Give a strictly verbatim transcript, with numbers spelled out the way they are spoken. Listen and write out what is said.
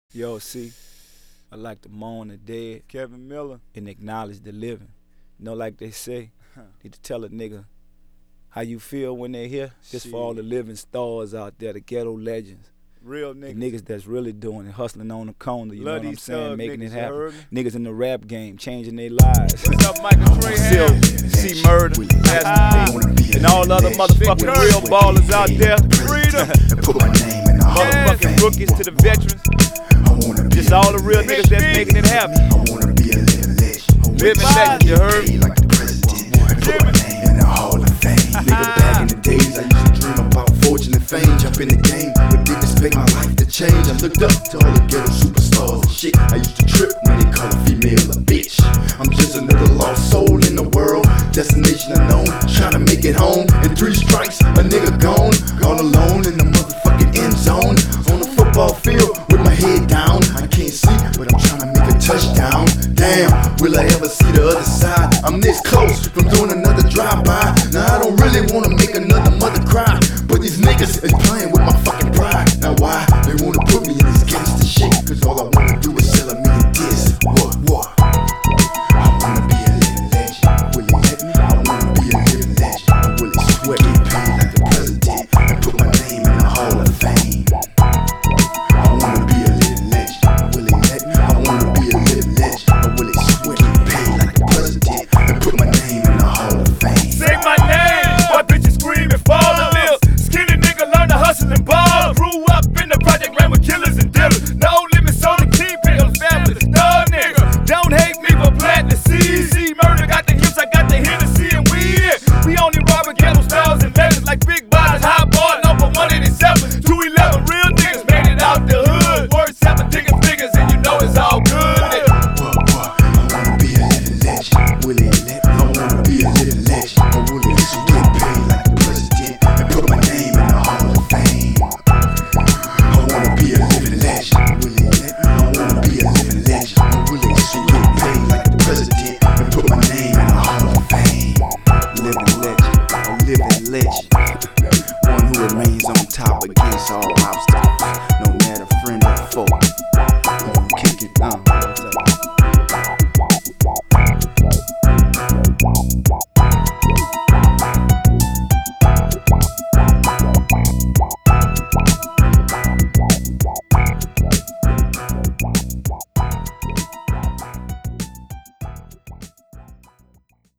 Yo, see, I like to mourn the dead, Kevin Miller, and acknowledge the living. You know, like they say, need to tell a nigga how you feel when they're here. Just for all the living stars out there, the ghetto legends. Real The niggas. niggas that's really doing it, hustling on the corner, you Love know what I'm these saying, thug making niggas, it you happen. heard Niggas in the rap game, changing their lives. What's up, Michael Trahan? C Murder, and all other motherfucking real ballers out there. Freedom. Motherfucking rookies to the veterans. Just all the real niggas that's making it happen. Living legend, you heard? Nigga, back in the days, I used to dream about fortune and fame. Jump in the game, but didn't expect my life to change. I looked up to all the ghetto superstars and shit. I used to trip when they call a female a bitch. I'm just another lost soul in the world, destination unknown, trying to make it home. In three strikes, a nigga gone, all alone in the motherfucking end zone. On the football field with my head down, I can't see, but I'm trying to make a touchdown. Damn, will I ever see the other side? I'm this close from doing another drive-by. Now I don't really wanna make another mother cry, but these niggas is playing with my fucking pride. Now why they wanna put me in this gangster shit? Cause all I wanna do is sell a million discs. What, what? I wanna be a living legend. Will it let me? I wanna be a living legend. Or will it sweat me paid like the president and put my name in the Hall of Fame? I wanna be a living legend. Will it let me? I wanna be a living legend. Or will it sweat me paid like the president and put my name in the Hall of Fame? Say my name, boy, bitches screaming, fall the lips. Skinny nigga learn to hustle and ball. Grew up in the project, ran with killers and dealers. No limits on the key, pay on family. No nigga, don't hate me for planting the seeds. C Murder got the hips, I got the Hennessy and weed. We only robbing ghetto styles and legends like big bodies, high bar, number one eighty-seven, two eleven. Real niggas made it out the hood. Worth seven digging figures, and you know it's all good. What, what? I wanna be a living legend. Will it let me? I wanna be a living legend. Or will it get paid like the president and put my name in the Hall of Fame? I wanna be a living legend. Will it let me? I wanna be a living legend. Or will it get paid like the president and put my name in the Hall of Fame? Living legend, a living legend. One who remains on top against all obstacles, no matter friend or foe. Kick it, uh, what's up?